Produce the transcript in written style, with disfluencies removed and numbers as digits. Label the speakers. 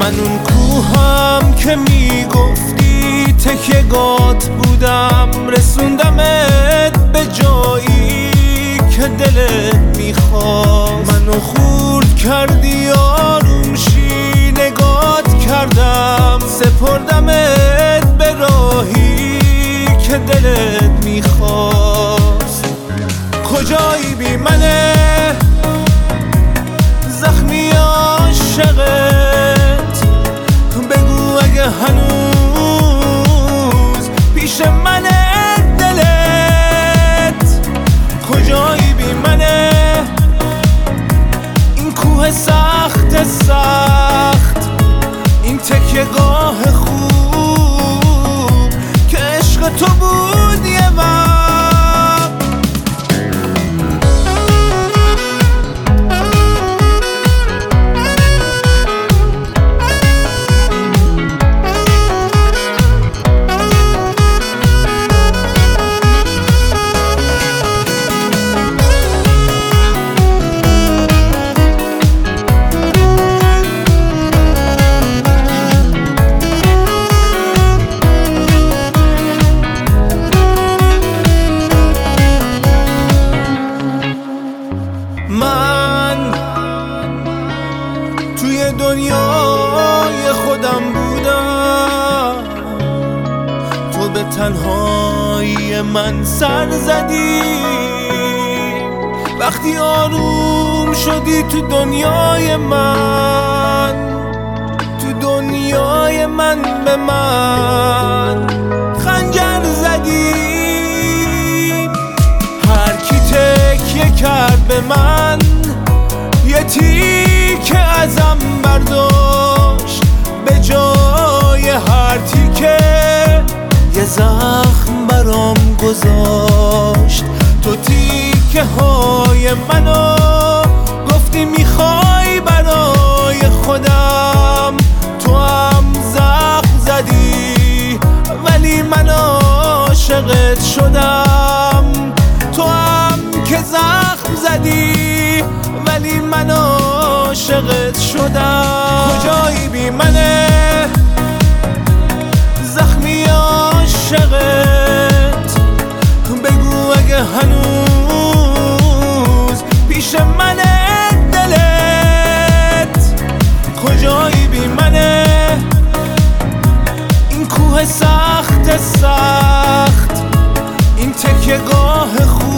Speaker 1: من اون کوهم که میگفتی تکیه‌گات بودم، رسوندمت به جایی که دلت میخواست. منو خورد کردی آروم شی، نگات کردم، سپردمت به راهی که دلت میخواست. کجایی بی منه زخمی عاشقت؟ بگو اگه هنوز پیش منه دلت. کجایی بی منه این کوه سخت سخت، این تکیه‌گاه خوب که عشق تو بود یه وقت. من توی دنیای خودم بودم، تو به تنهایی من سر زدی. وقتی آروم شدی تو دنیای من، تو دنیای من به من خنجر زدی. هر کی تکیه کرد به من یه تیکه ازم برداشت، به جای هر تیکه یه زخم برام گذاشت. تو تیکه های منو گفتی میخوای برای خودم، تو هم زخم زدی ولی من عاشقت شدم. تو هم که زخم زدی ولی من عاشقت شدم. کجایی بی منه زخمی عاشقت؟ بگو اگه هنوز پیش منه دلت. کجایی بی منه این کوه سخت سخت، این تکیه‌گاه خوب